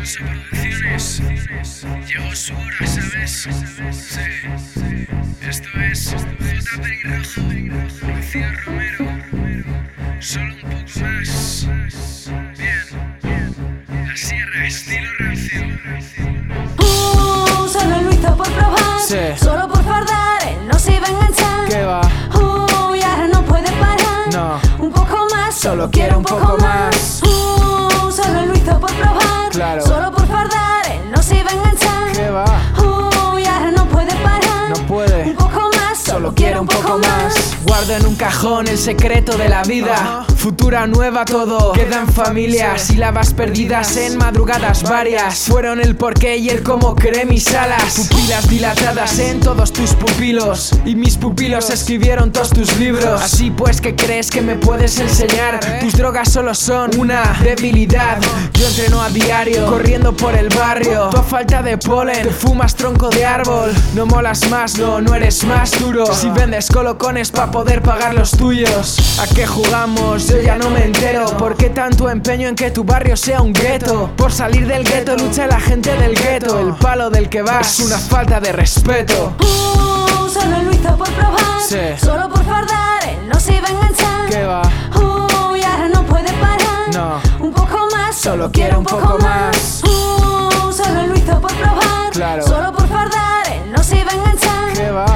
Alfonso Producciones. Llegó su hora, ¿sabes? Sí. Esto es J. Pelirrojo, Lucía Romero. Solo un poco más. Bien. La sierra, estilo rancio. Solo lo hizo por probar. Sí. Solo por fardar, él no se iba a enganchar. ¿Qué va? Y ahora no puede parar. No. Un poco más, Solo quiero un poco más. Solo lo hizo por probar. Claro. Solo por fardar, él no se iba a enganchar. ¿Qué va? Y ahora no puede parar. No puede. Un poco más, Solo quiero un poco más. Guardo en un cajón el secreto de la vida. Futura nueva todo queda en familia. Sílabas perdidas en madrugadas varias. Fueron el porqué y el cómo creé mis alas. Pupilas dilatadas en todos tus pupilos. Y mis pupilos escribieron todos tus libros. Así pues, ¿qué crees que me puedes enseñar? Tus drogas solo son una debilidad. Yo entreno a diario, corriendo por el barrio. Tú a falta de polen, te fumas tronco de árbol. No molas más, no eres más duro. Si vendes colocones pa' poder pagar los tuyos. ¿A qué jugamos? Yo ya no me entero. ¿Por qué tanto empeño en que tu barrio sea un gueto? Por salir del gueto lucha la gente del gueto. El palo del que vas es una falta de respeto. Solo lo hizo por probar. Sí. Solo por fardar, él no se iba a enganchar. ¿Qué va? Y ahora no puede parar. No. Un poco más, Solo quiero un poco más. Solo lo hizo por probar. Claro. Solo por fardar, él no se iba a enganchar. ¿Qué va?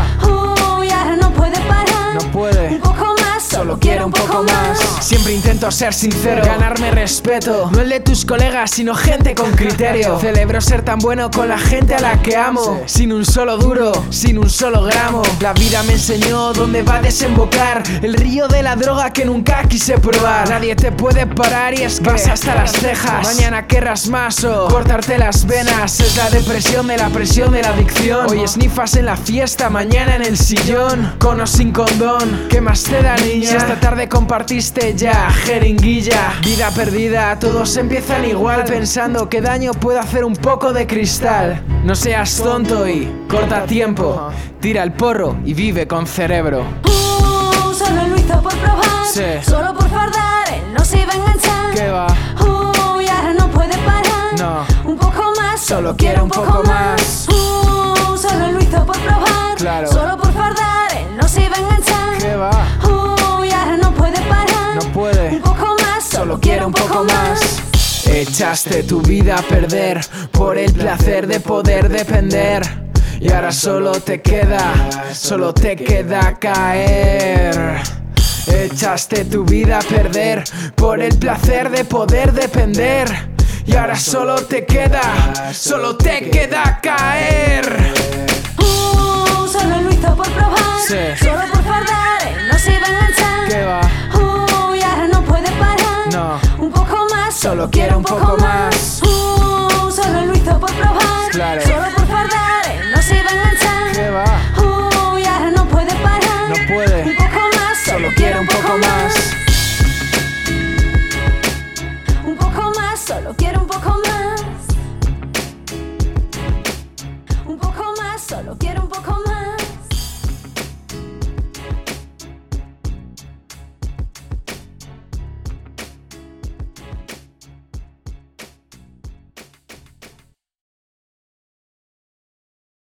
Y ahora no puede parar. No puede. Un poco más, Solo quiero un poco más. Siempre intento ser sincero, ganarme respeto. No el de tus colegas, sino gente con criterio. Celebro ser tan bueno con la gente a la que amo. Sin un solo duro, sin un solo gramo. La vida me enseñó dónde va a desembocar el río de la droga que nunca quise probar. Nadie te puede parar y es que vas hasta las cejas. Mañana querrás más o cortarte las venas. Es la depresión de la presión de la adicción. Hoy esnifas en la fiesta, mañana en el sillón. Con o sin condón, ¿qué más te da, niña? Si esta tarde compartiste ya jeringuilla. Vida perdida, todos empiezan igual, pensando qué daño puede hacer un poco de cristal. No seas tonto y corta tiempo. Tira el porro y vive con cerebro. Solo lo hizo por probar. Sí. Solo por fardar, él no se iba a enganchar. ¿Qué va? Y ahora no puede parar. No. Un poco más, Solo quiero un poco más. Solo lo hizo por probar. Claro. Solo por fardar, él no se iba a enganchar. ¿Qué va? Y ahora no puede parar. No puede. Un poco más, Solo quiero un poco más. Echaste tu vida a perder por el placer de poder depender. Y ahora solo te queda caer. Echaste tu vida a perder por el placer de poder depender. Y ahora solo te queda caer. Solo lo hizo por probar. Sí. Solo por fardar,